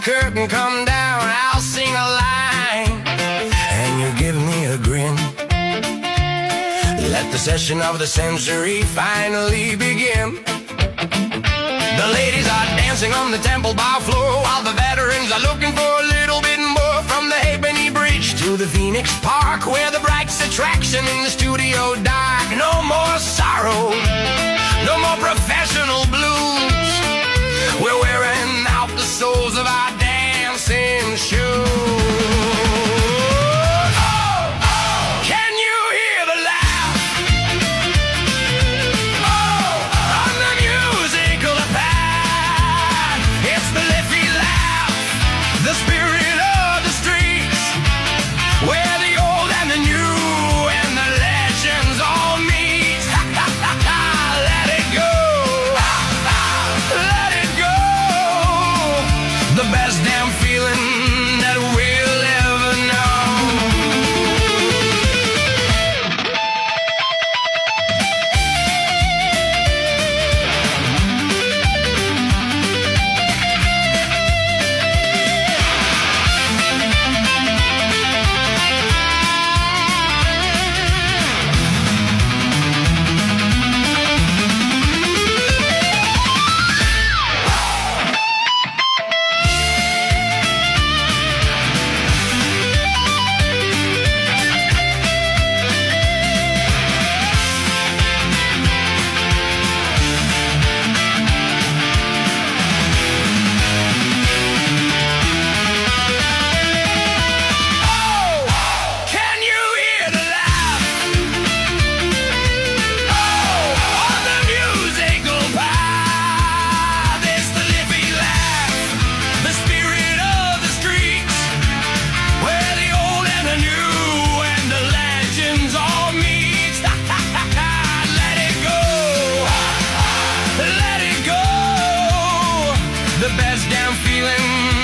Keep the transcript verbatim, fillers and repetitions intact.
curtain come down, I'll sing a line, and you give me a grin. Let the session of the century finally begin. The ladies are dancing on the temple bar floor, while the veterans are looking for a little bit more. From the Halfpenny Bridge to the Phoenix Park, where the bright's attraction in the studio dark. No more sorrow, no more professional blues. We're wearing out the soles of our dancing shoes. The best damn feeling that we'll ever the best damn feeling